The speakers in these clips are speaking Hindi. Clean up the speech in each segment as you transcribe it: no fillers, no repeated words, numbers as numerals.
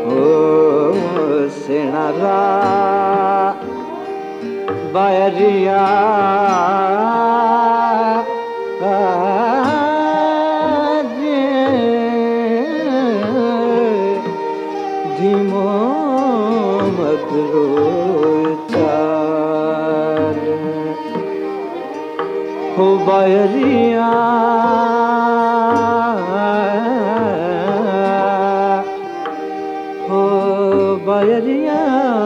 ओ सेणारा बायरिया धीमो मधुरो चाल हो बायरिया हो बायरिया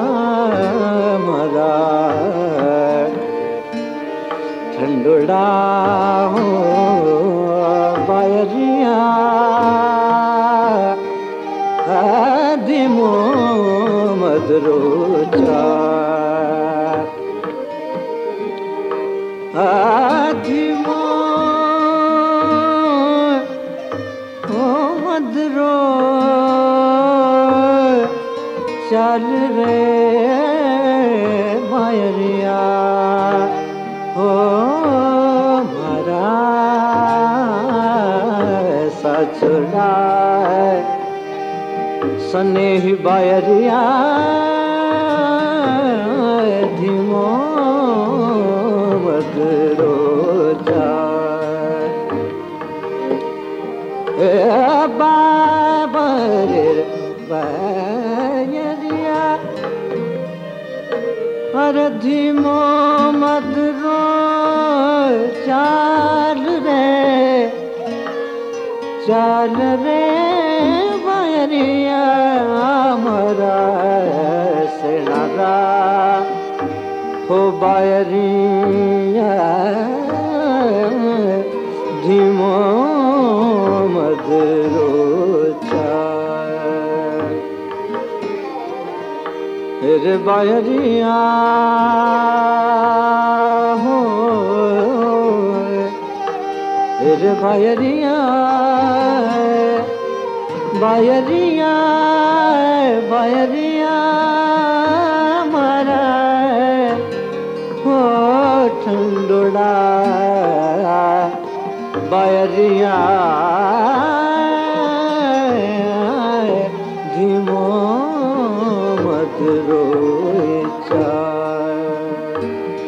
मरा ठंडोड़ा हो बायरिया धीमो मधुरो चाल धीमो मधुरो चाल रे बायरिया हो मारा सचुड़ा स्नेही बायरिया धीमो मधुरो चाल बाबर बायरिया अरे धीमो मधुरो चाल रे बायरिया मरा सेणारा हो बायरिया धीमो मधुरो चाल रे बायरिया हो रे बायरिया बायरिया बायरिया मरा हो ठंडोड़ा बायरिया धीमो मधुरो चाल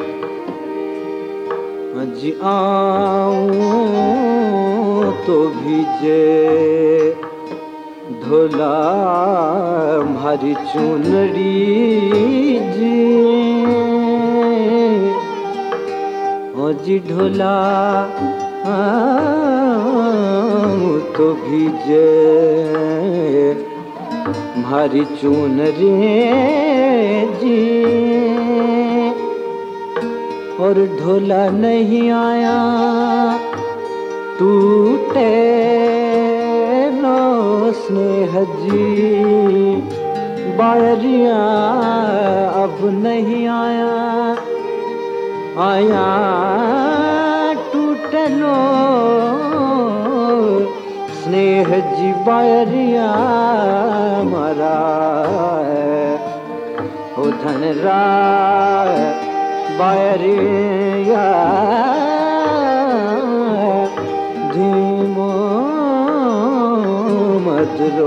आज आऊं तो भीजे ढोला भारी चुनरी जी ओ जी ढोला तो भीजे भारी चुनरी जी और ढोला नहीं आया टूटे स्नेह जी बायरिया अब नहीं आया टूटे लो स्नेह जी बायरिया मरा हो धनरा बायरिया धीमो मधुरो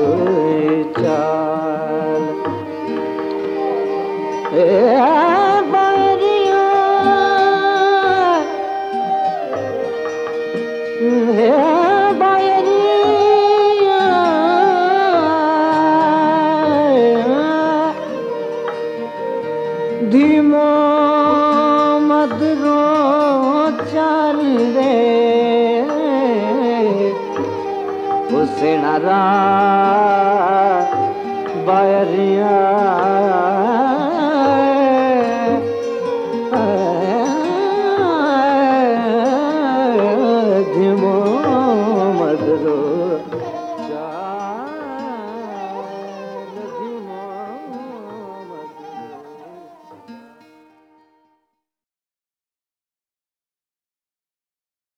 चाल बायरिया बायरिया धीमो मधुरो चाल रे सेणारा बायरिया धीमो मधुरो